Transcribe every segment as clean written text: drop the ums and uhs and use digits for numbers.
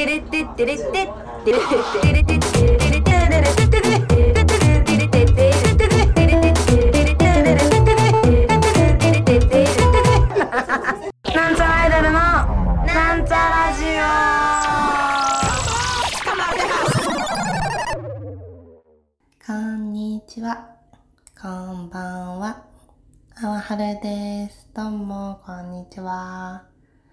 なんちゃらアイドルのなんちゃラジオ。こんにちは、こんばんは、あわはるです。どうもこんにちは。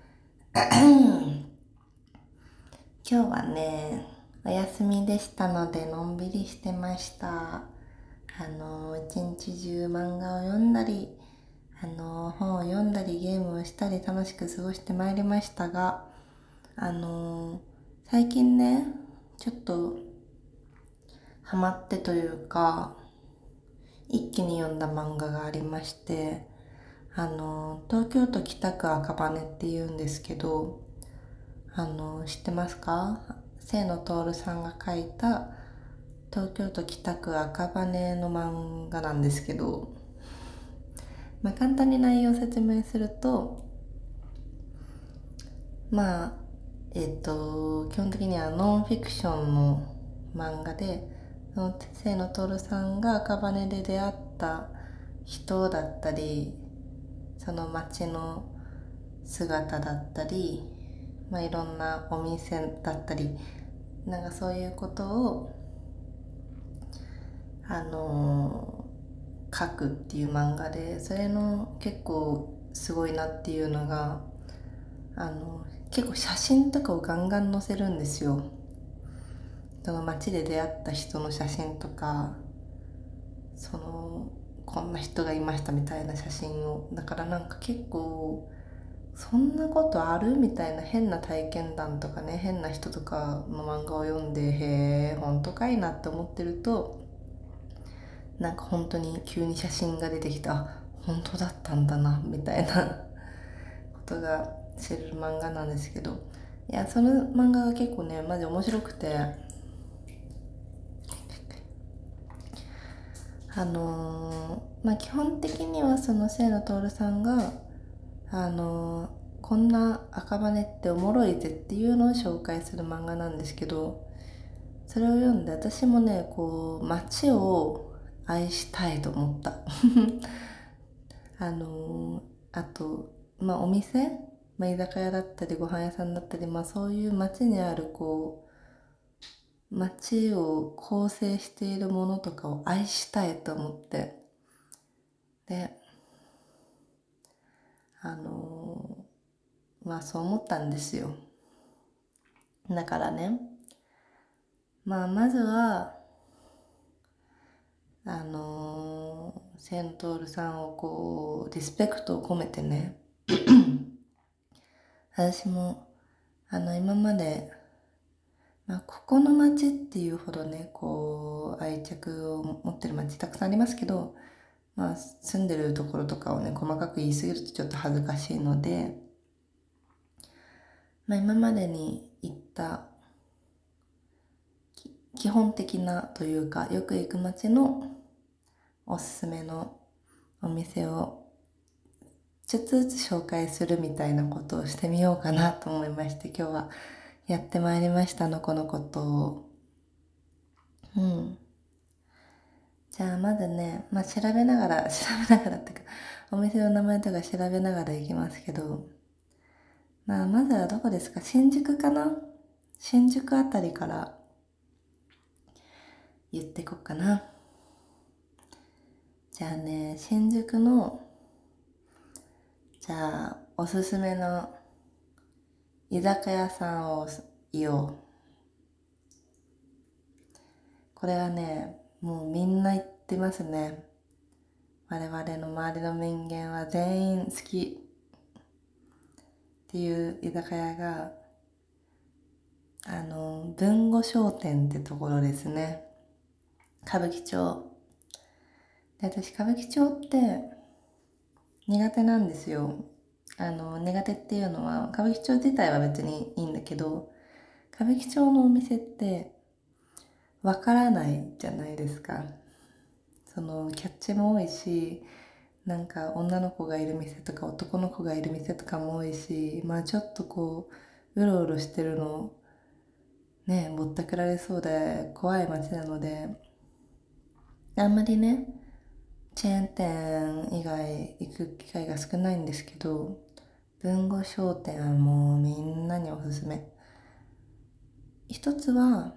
今日はね、お休みでしたのでのんびりしてました。一日中漫画を読んだり、本を読んだり、ゲームをしたり楽しく過ごしてまいりましたが、最近ね、ちょっとハマってというか、一気に読んだ漫画がありまして、東京都北区赤羽っていうんですけど、知ってますか？清野徹さんが書いた東京都北区赤羽の漫画なんですけど、簡単に内容を説明すると、基本的にはノンフィクションの漫画で、清野徹さんが赤羽で出会った人だったり、その街の姿だったり、いろんなお店だったり、そういうことを書くっていう漫画で、それの結構すごいなっていうのが、結構写真とかをガンガン載せるんですよ。その街で出会った人の写真とか、こんな人がいましたみたいな写真を。だから結構そんなことあるみたいな変な体験談とかね、変な人とかの漫画を読んで、へー本当かいなって思ってると、本当に急に写真が出てきて、あ、本当だったんだなみたいなことが知れる漫画なんですけど、いや、その漫画が結構ねマジ面白くて、基本的にはその清野徹さんがこんな赤羽っておもろいぜっていうのを紹介する漫画なんですけど、それを読んで私もね、街を愛したいと思ったあと、お店、居酒屋だったりご飯屋さんだったり、そういう街にある街を構成しているものとかを愛したいと思って、でそう思ったんですよ。だからね、まずはセントールさんをリスペクトを込めてね私も今まで、ここの街っていうほどね愛着を持ってる街たくさんありますけど、住んでるところとかをね細かく言い過ぎるとちょっと恥ずかしいので、今までに行った基本的なというかよく行く街のおすすめのお店をちょっとずつ紹介するみたいなことをしてみようかなと思いまして、今日はやってまいりましたこのことを。じゃあまずね、調べながらっていうかお店の名前とか調べながら行きますけど、まずはどこですか？新宿かな？新宿あたりから言ってこっかな。じゃあね、新宿のじゃあおすすめの居酒屋さんを言おう。これはね、もうみんな言ってますね。我々の周りの人間は全員好きっていう居酒屋が文吾商店ってところですね。歌舞伎町で、私歌舞伎町って苦手なんですよ。苦手っていうのは歌舞伎町自体は別にいいんだけど、歌舞伎町のお店ってわからないじゃないですか。キャッチも多いし、女の子がいる店とか男の子がいる店とかも多いし、ちょっとうろうろしてるのねぼったくられそうで怖い街なので、あんまりねチェーン店以外行く機会が少ないんですけど、文後商店はもうみんなにおすすめ。一つは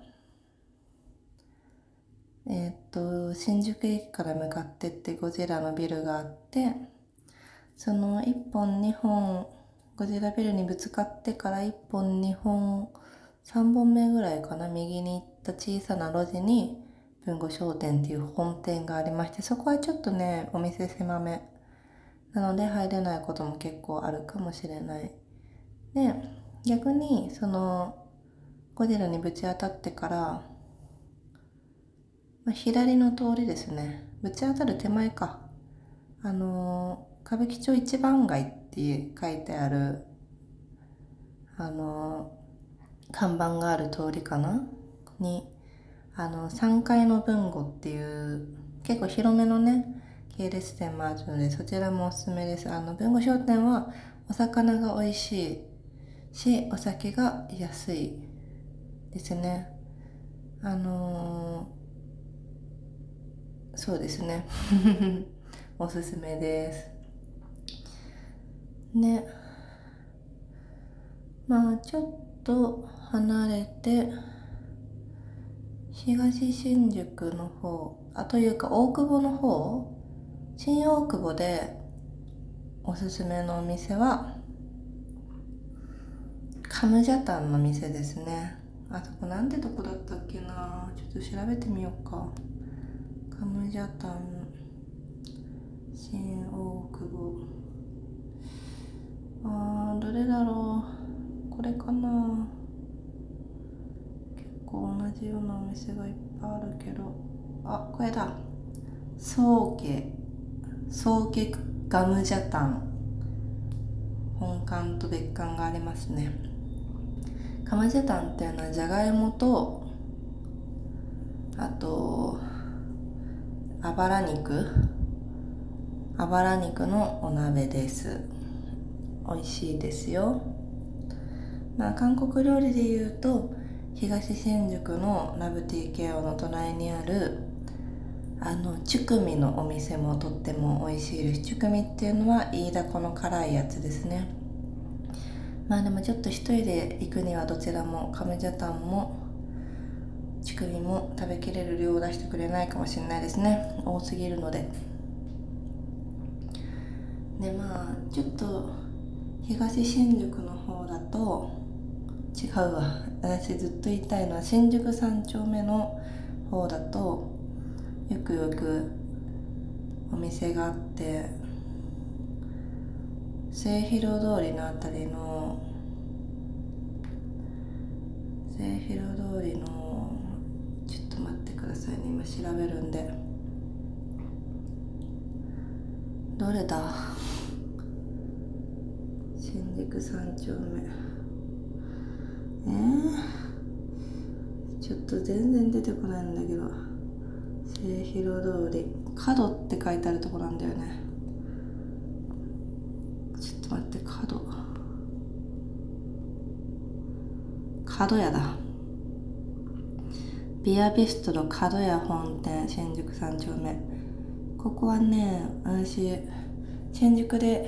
新宿駅から向かってってゴジラのビルがあって、その1本2本ゴジラビルにぶつかってから1本2本3本目ぐらいかな、右に行った小さな路地に文後商店っていう本店がありまして、そこはちょっとねお店狭めなので入れないことも結構あるかもしれない。で逆にそのゴジラにぶち当たってから左の通りですね、ぶち当たる手前か、歌舞伎町一番街って書いてある看板がある通りかなに3階の文吾っていう結構広めのね系列店もあるので、そちらもおすすめです。文吾商店はお魚が美味しいしお酒が安いですね。そうですねおすすめですね。ちょっと離れて東新宿の方、というか大久保の方、新大久保でおすすめのお店はカムジャタンの店ですね。あそこなんてとこだったっけな、ちょっと調べてみようか。カムジャタン新大久保、どれだろう、これかな。結構同じようなお店がいっぱいあるけど、これだ、宗家ガムジャタン、本館と別館がありますね。カムジャタンっていうのはじゃがいもとあとあばら肉のお鍋です。美味しいですよ。韓国料理でいうと東新宿のラブ TKO の隣にあるチュクミのお店もとっても美味しいです。チュクミっていうのはイイダコの辛いやつですね。でもちょっと一人で行くにはどちらもカムジャタンもチュクミも食べきれる量を出してくれないかもしれないですね、多すぎるので。でちょっと東新宿の方だと違うわ、私ずっと言いたいのは新宿三丁目の方だとよくよくお店があって、末広通りのあたりのちょっと待ってくださいね、今調べるんで。どれだ、新宿三丁目、ちょっと全然出てこないんだけど、末広通り角って書いてあるとこなんだよね。ちょっと待って、角屋だ、ビアビストロ角屋本店新宿三丁目。ここはね、私新宿で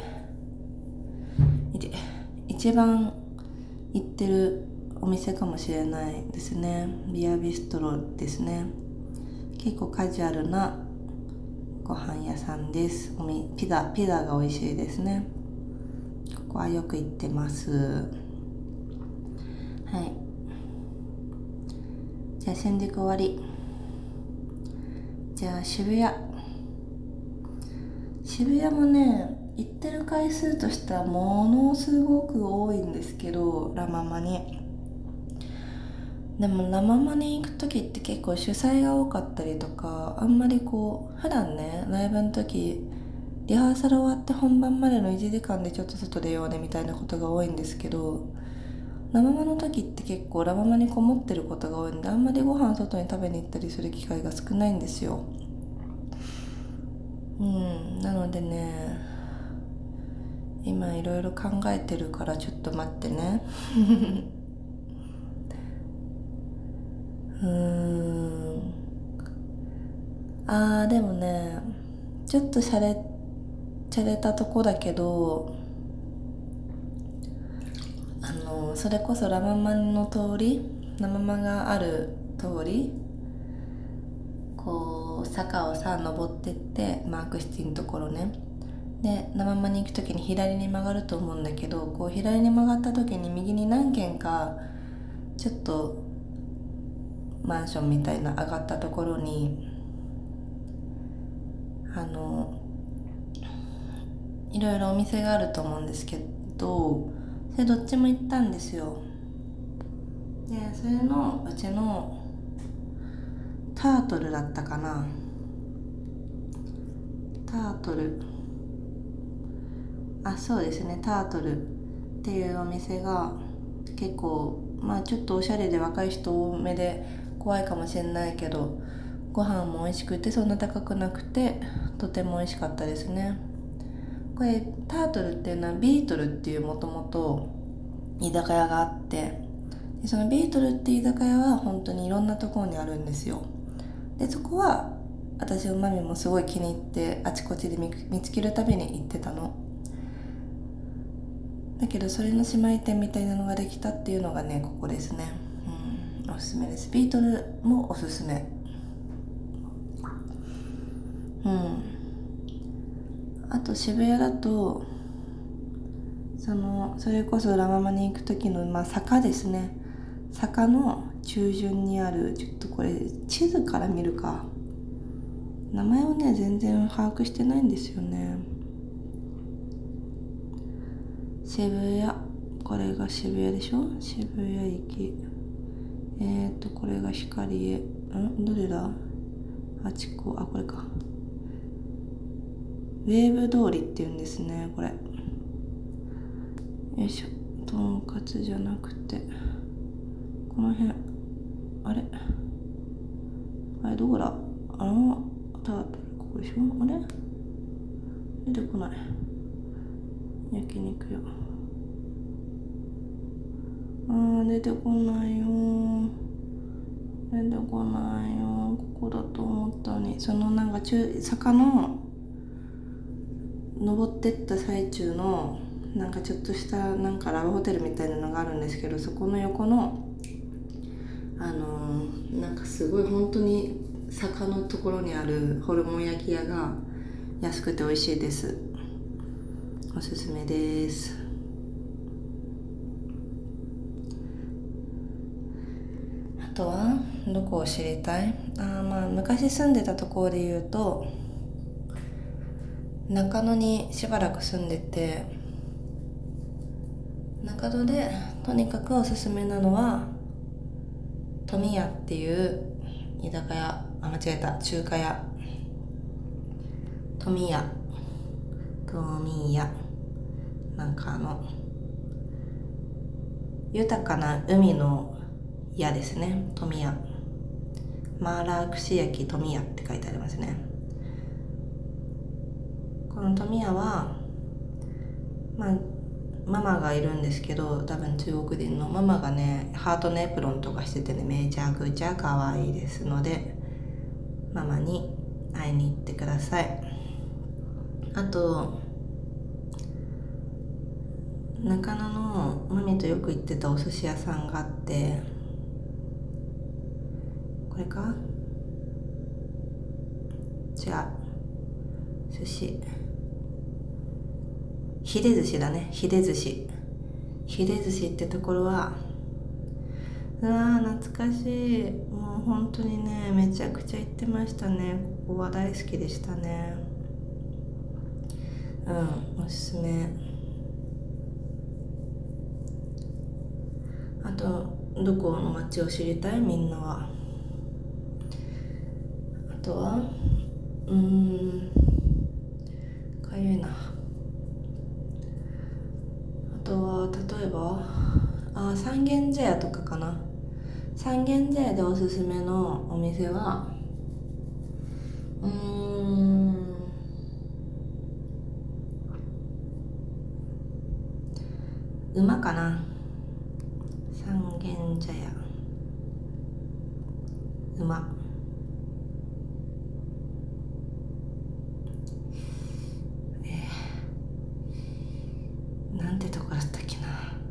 一番行ってるお店かもしれないですね。ビアビストロですね。結構カジュアルなご飯屋さんです。ピザが美味しいですね。ここはよく行ってます。はい、じゃあ新宿終わり。じゃあ渋谷もね行ってる回数としてはものすごく多いんですけど、ラママに。でもラママに行く時って結構主催が多かったりとか、あんまり普段ねライブの時リハーサル終わって本番までの1時間でちょっと外出ようねみたいなことが多いんですけど、ラママの時って結構ラママにこもってることが多いんで、あんまりご飯外に食べに行ったりする機会が少ないんですよ。なのでね、今いろいろ考えてるからちょっと待ってねうーんでもね、ちょっとしゃれたとこだけど、それこそラ・ママの通り、ラ・ママがある通り、こう坂をさ登ってってマークシティのところね、でラ・ママに行く時に左に曲がると思うんだけど、こう左に曲がった時に右に何軒かちょっとマンションみたいな上がったところにいろいろお店があると思うんですけど、それどっちも行ったんですよ。でそれのうちのタートルだったかな、そうですね、タートルっていうお店が結構ちょっとおしゃれで若い人多めで怖いかもしれないけど、ご飯も美味しくてそんな高くなくてとても美味しかったですね。これタートルっていうのはビートルっていうもともと居酒屋があって、でそのビートルっていう居酒屋は本当にいろんなところにあるんですよ。でそこは私とマミもすごい気に入ってあちこちで見つけるたびに行ってたの。だけどそれの姉妹店みたいなのができたっていうのがね、ここですね。おすすめです。ビートルもおすすめ。あと渋谷だとそれこそラ・ママに行く時の、坂ですね。坂の中旬にある、ちょっとこれ地図から見るか、名前をね全然把握してないんですよね。渋谷、これが渋谷でしょ、渋谷駅。これが光栄、どれだ、これか、ウェーブ通りっていうんですね、これ。よいしょ、とんかつじゃなくてこの辺、あれどこだ、タートル、ここでしょ、あれ出てこない、焼肉屋、出てこないよ、ここだと思ったのに、なんか坂の登ってった最中のなんかちょっとしたなんかラブホテルみたいなのがあるんですけど、そこの横のなんかすごい本当に坂のところにあるホルモン焼き屋が安くて美味しいです。おすすめです。あとはどこを知りたい？昔住んでたところで言うと中野にしばらく住んでて、中野でとにかくおすすめなのは富屋っていう居酒屋、中華屋、富屋、なんか豊かな海の屋ですね、富屋、マーラー串焼き富屋って書いてありますね。この富屋はママがいるんですけど、多分中国人のママがねハートのエプロンとかしててね、めちゃくちゃ可愛いですのでママに会いに行ってください。あと中野のマミとよく行ってたお寿司屋さんがあって、これか、違う、寿司、ヒレ寿司だね、ヒレ寿司ってところは懐かしい、もう本当にねめちゃくちゃ行ってましたね。ここは大好きでしたね。おすすめ。あとどこの街を知りたい？みんなは。あとはかゆいな。あとは例えば三軒茶屋とかかな。三軒茶屋でおすすめのお店は馬かな。三軒茶屋、 馬。なんてとこだったっけな。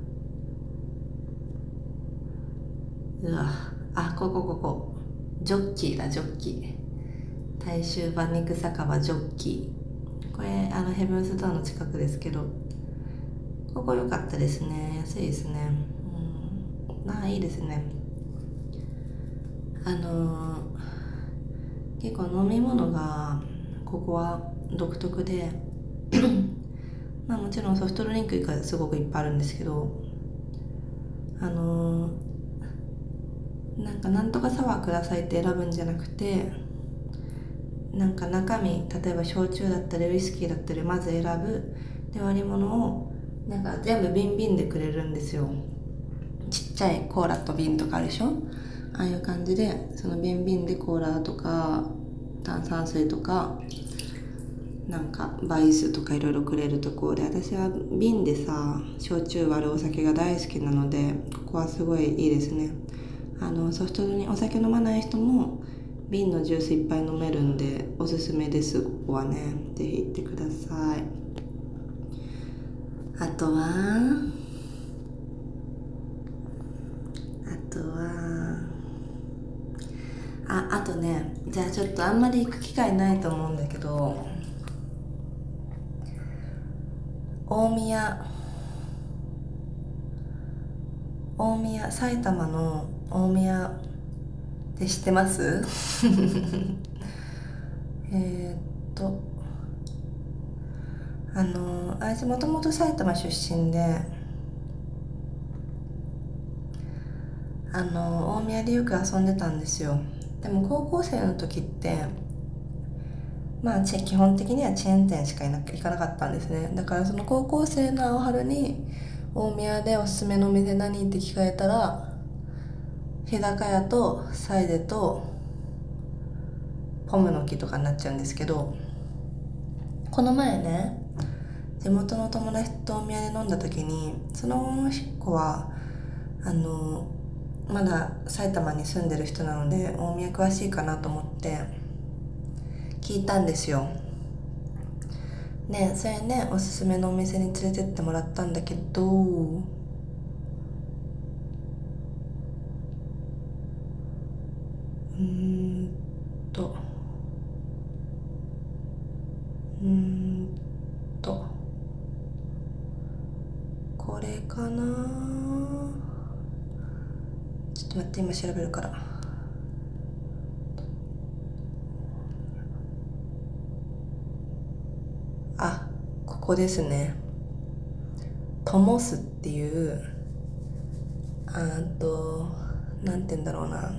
うわ、ここジョッキーだ、ジョッキー。大衆馬肉酒場ジョッキー。これヘブンスドアの近くですけど、ここ良かったですね。安いですね。いいですね。結構飲み物がここは独特でもちろんソフトドリンクがすごくいっぱいあるんですけど、なんとかサワーくださいって選ぶんじゃなくて、中身、例えば焼酎だったりウイスキーだったりまず選ぶ。で、割り物を全部瓶でくれるんですよ。ちっちゃいコーラと瓶とかあるでしょ。ああいう感じで、その瓶でコーラとか炭酸水とかバイスとかいろいろくれるところで、私は瓶でさ焼酎割るお酒が大好きなので、ここはすごいいいですね。ソフトドリンク、お酒飲まない人も瓶のジュースいっぱい飲めるんでおすすめです。ここはね、ぜひ行ってください。あとはあとね、じゃあちょっとあんまり行く機会ないと思うんだけど、埼玉の大宮って知ってます？私もともと埼玉出身で、大宮でよく遊んでたんですよ。でも高校生の時って基本的にはチェーン店しか行かなかったんですね。だからその高校生の青春に大宮でおすすめのお店何って聞かれたら、日高屋とサイデとポムの木とかになっちゃうんですけど、この前ね、地元の友達と大宮で飲んだ時に、その子はまだ埼玉に住んでる人なので大宮詳しいかなと思って聞いたんですよ。ね、それね、おすすめのお店に連れてってもらったんだけど、うーんとこれかな。ちょっと待って、今調べるから。ここですね。トモスっていう、なんて言うんだろうな、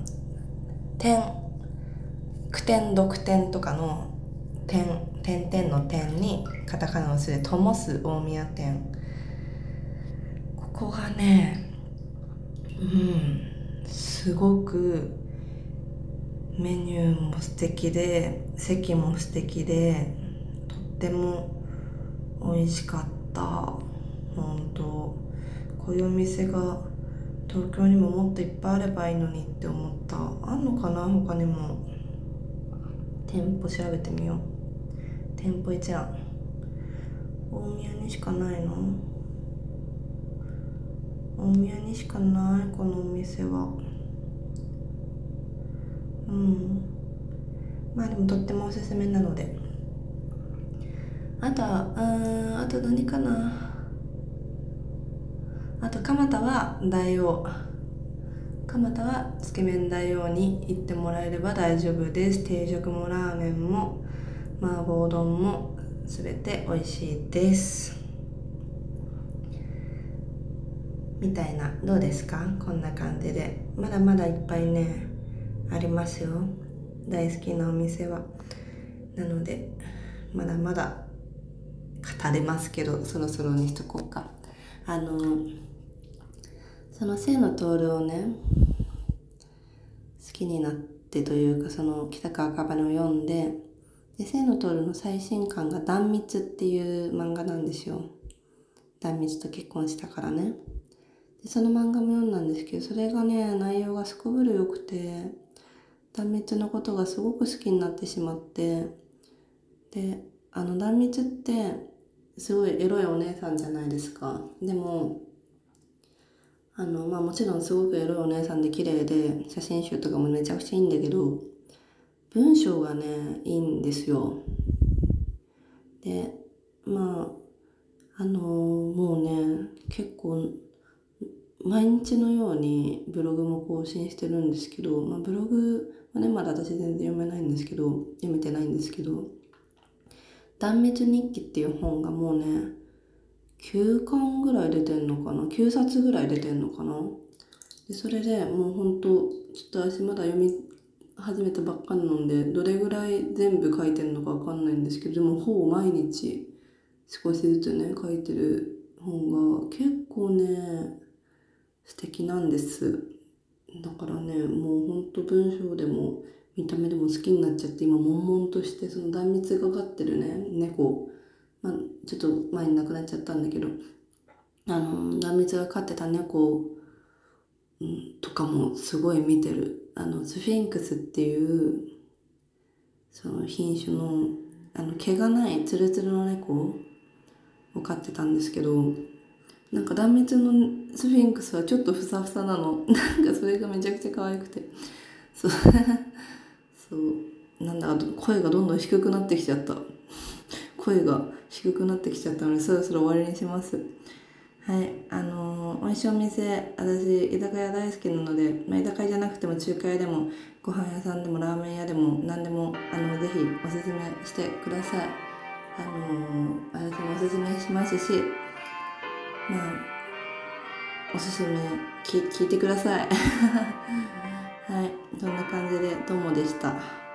句点読点とかの点々の点にカタカナのすでトモス大宮店。ここがね、すごくメニューも素敵で席も素敵で、とっても美味しかった。本当、こういうお店が東京にももっといっぱいあればいいのにって思った。あんのかな、他にも。店舗調べてみよう。店舗一覧。大宮にしかないの？大宮にしかない、このお店は。でもとってもおすすめなので。あと何かな。あと蒲田はつけ麺大王に行ってもらえれば大丈夫です。定食もラーメンも麻婆丼も全て美味しいですみたいな。どうですか？こんな感じでまだまだいっぱいねありますよ、大好きなお店は。なのでまだまだ語れますけど、そろそろにしとこうか。その清野徹をね好きになってというか、その北川赤羽を読んで、清野徹の最新刊が断蜜っていう漫画なんですよ。断蜜と結婚したからね。でその漫画も読んだんですけど、それがね内容がすこぶる良くて、 壇蜜のことがすごく好きになってしまって、で壇蜜ってすごいエロいお姉さんじゃないですか。でももちろんすごくエロいお姉さんで綺麗で写真集とかもめちゃくちゃいいんだけど、文章がねいいんですよ。でもうね結構毎日のようにブログも更新してるんですけど、ブログはねまだ私全然読めてないんですけど、断滅日記っていう本がもうね9巻ぐらい出てんのかな、9冊ぐらい出てんのかな。でそれでもうほんとちょっと私まだ読み始めたばっかりなんでどれぐらい全部書いてんのかわかんないんですけど、でもほぼ毎日少しずつね書いてる本が結構ね素敵なんです。だからねもうほんと文章でも見た目でも好きになっちゃって、今悶々としてその断蜜が飼ってるね猫、ちょっと前に亡くなっちゃったんだけど、断蜜が飼ってた猫、とかもすごい見てる。スフィンクスっていうその品種の毛がないツルツルの猫を飼ってたんですけど、なんか断蜜のスフィンクスはちょっとふさふさなの。なんかそれがめちゃくちゃ可愛くて、そうそうなんだか声がどんどん低くなってきちゃった。声が低くなってきちゃったのでそろそろ終わりにします。はい、美味しいお店、私居酒屋大好きなので、居酒屋じゃなくても中華屋でもご飯屋さんでもラーメン屋でも何でもぜひおすすめしてください。私もおすすめしますし、おすすめ聞いてください。はい、そんな感じでともでした。